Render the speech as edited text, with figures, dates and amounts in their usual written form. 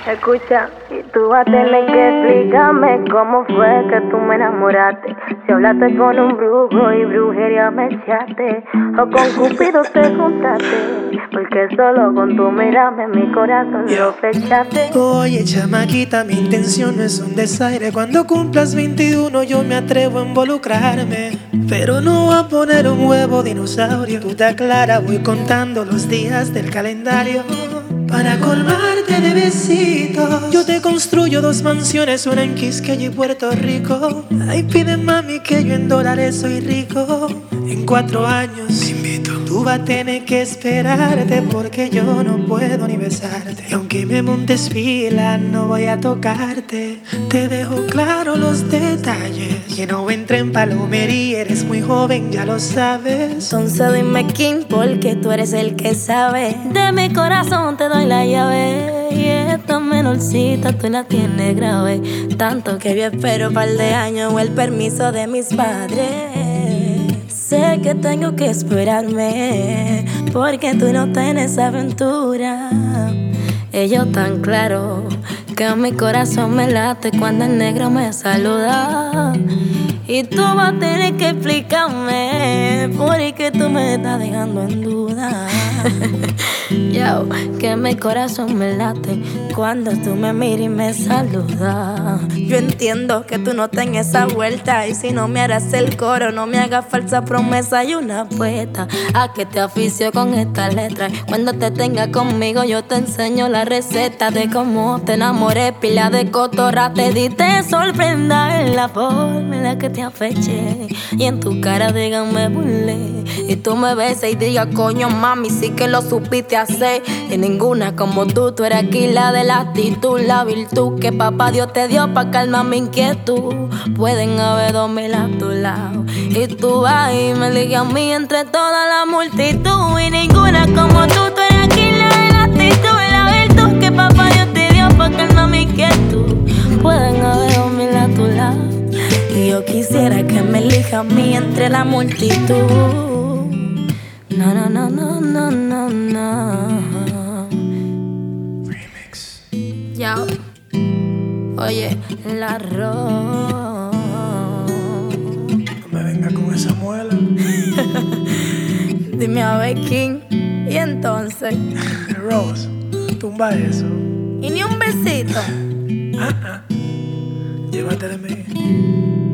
Escucha, y tú vas a tener que explicarme cómo fue que tú me enamoraste. Si hablaste con un brujo y brujería me echaste, o con Cupido te juntaste, porque solo con tu mirarme mi corazón lo flechaste. Oye, chamaquita, mi intención no es un desaire. Cuando cumplas 21 yo me atrevo a involucrarme, pero no a poner un huevo dinosaurio. Tú te aclaras, voy contando los días del calendario para colmarte de besitos. Yo te construyo 2 mansiones, una en Quisqueya y Puerto Rico. Ay, pide mami que yo en dólares soy rico. En 4 años te invito. Tú vas a tener que esperarte porque yo no puedo ni besarte. Y aunque me montes fila, no voy a tocarte. Te dejo claro los detalles. Que no entre en palomería, eres muy joven, ya lo sabes. Entonces dime quién, porque tú eres el que sabe. De mi corazón te doy la llave. Y esta menorcita tú la tienes grave. Tanto que yo espero par de años o el permiso de mis padres. Sé que tengo que esperarme, porque tú no tienes aventura. Ellos tan claro que mi corazón me late cuando el negro me saluda. Y tú vas a tener que explicarme porque tú me estás dejando en duda. Yo, que mi corazón me late cuando tú me miras y me saludas. Yo entiendo que tú no tengas esa vuelta, y si no me harás el coro, no me hagas falsa promesa y una apuesta a que te oficio con esta letra. Cuando te tenga conmigo yo te enseño la receta de cómo te enamoré. Pila de cotorra te di, te sorprenda en la forma en la que te afeché. Y en tu cara digan me burlé, y tú me besas y digas coño mami sí que lo supiste hacer. Y ninguna como tú eres aquí la de la actitud, la virtud que papá Dios te dio pa' calmar mi inquietud. Pueden haber 2000 a tu lado, y tú vas y me ligas a mí entre toda la multitud. Y ninguna como tú eres aquí la de la actitud, la virtud que papá Dios te dio pa' calmar mi inquietud. Pueden haber 2000 a tu lado, y yo quisiera que me elija a mí entre la multitud. No, no, no, no, no, no, no. Remix. Ya. Oye, el arroz. No me venga con esa muela. Dime a ver quién. Y entonces. Rose, tumba eso. Y ni un besito. Llévate de mí.